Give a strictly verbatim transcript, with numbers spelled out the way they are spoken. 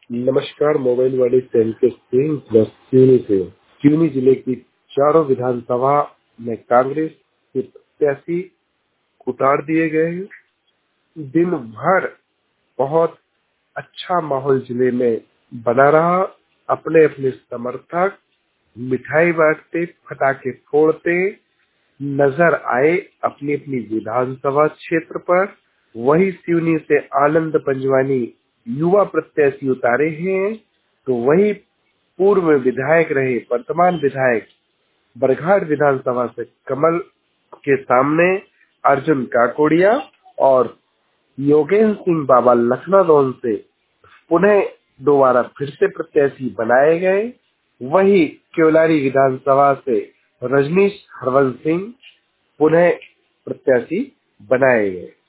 नमस्कार। मोबाइल वाले centre Singh plus क्यूनी से क्यूनी जिले की चारों विधानसभा में कांग्रेस के प्रत्याशी उतार दिए गए हैं। दिन भर बहुत अच्छा माहौल जिले में बना रहा। अपने अपने समर्थक मिठाई बांटते, पटाखे फोड़ते नजर आए अपनी अपनी विधानसभा क्षेत्र पर। वही सिवनी से आनंद पंजवानी युवा प्रत्याशी उतारे हैं, तो वही पूर्व विधायक रहे वर्तमान विधायक बरघाट विधानसभा से कमल के सामने अर्जुन काकोड़िया और योगेंद्र सिंह बाबा लखनादौन से पुनः दोबारा फिर से प्रत्याशी बनाए गए। वही केवलारी विधानसभा से रजनीश हरवंश सिंह पुनः प्रत्याशी बनाए गए।